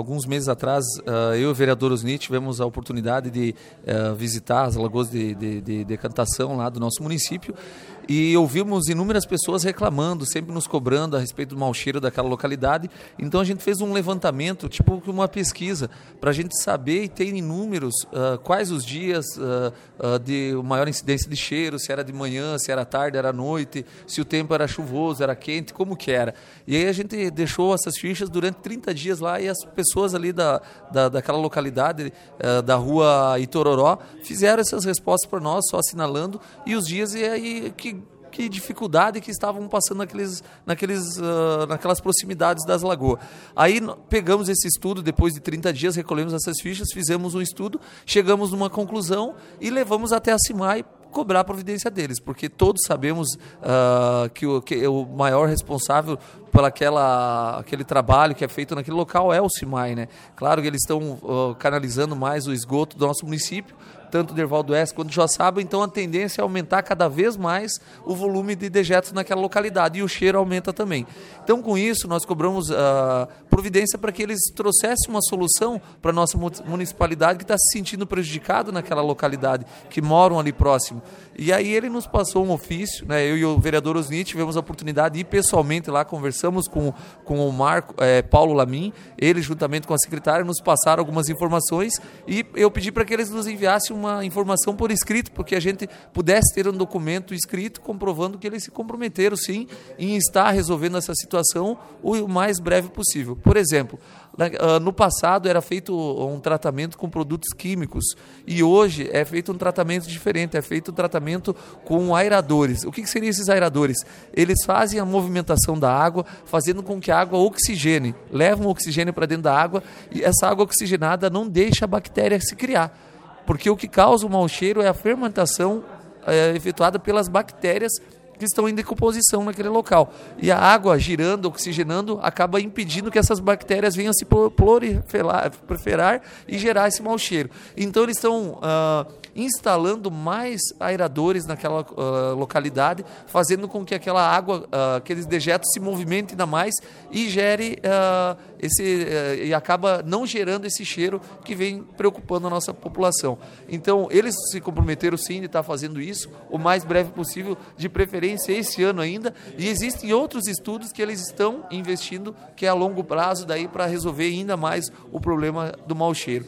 alguns meses atrás, eu e o vereador Osni tivemos a oportunidade de visitar as lagoas de decantação lá do nosso município e ouvimos inúmeras pessoas reclamando, sempre nos cobrando a respeito do mau cheiro daquela localidade. Então a gente fez um levantamento, tipo uma pesquisa, para a gente saber e ter em números quais os dias de maior incidência de cheiro, se era de manhã, se era tarde, era noite, se o tempo era chuvoso, era quente, como que era. E aí a gente deixou essas fichas durante 30 dias lá e as pessoas ali daquela localidade, da rua Itororó, fizeram essas respostas para nós, só assinalando, e os dias e aí que dificuldade que estavam passando naquelas proximidades das lagoas. Aí pegamos esse estudo, depois de 30 dias, recolhemos essas fichas, fizemos um estudo, chegamos numa conclusão e levamos até a CIMAI cobrar a providência deles, porque todos sabemos que o maior responsável por aquele trabalho que é feito naquele local é o CIMAI, né? Claro que eles estão canalizando mais o esgoto do nosso município, tanto de Erval do Oeste quanto de Joaçaba, então a tendência é aumentar cada vez mais o volume de dejetos naquela localidade e o cheiro aumenta também. Então, com isso, nós cobramos providência para que eles trouxessem uma solução para a nossa municipalidade que está se sentindo prejudicado naquela localidade, que moram ali próximo. E aí ele nos passou um ofício, né? Eu e o vereador Osni tivemos a oportunidade de ir pessoalmente lá, conversamos com o Paulo Lamin, ele juntamente com a secretária nos passaram algumas informações e eu pedi para que eles nos enviassem uma informação por escrito, porque a gente pudesse ter um documento escrito comprovando que eles se comprometeram sim em estar resolvendo essa situação o mais breve possível. Por exemplo, no passado era feito um tratamento com produtos químicos e hoje é feito um tratamento diferente, é feito um tratamento com aeradores. O que seriam esses aeradores? Eles fazem a movimentação da água, fazendo com que a água oxigene, levam o oxigênio para dentro da água e essa água oxigenada não deixa a bactéria se criar. Porque o que causa o mau cheiro é a fermentação efetuada pelas bactérias que estão em decomposição naquele local. E a água girando, oxigenando, acaba impedindo que essas bactérias venham se proliferar e gerar esse mau cheiro. Então eles estão instalando mais aeradores naquela localidade, fazendo com que aquela água, aqueles dejetos se movimentem ainda mais e gere e acaba não gerando esse cheiro que vem preocupando a nossa população. Então eles se comprometeram sim de estar fazendo isso o mais breve possível, de preferência esse ano ainda, e existem outros estudos que eles estão investindo, que é a longo prazo daí para resolver ainda mais o problema do mau cheiro.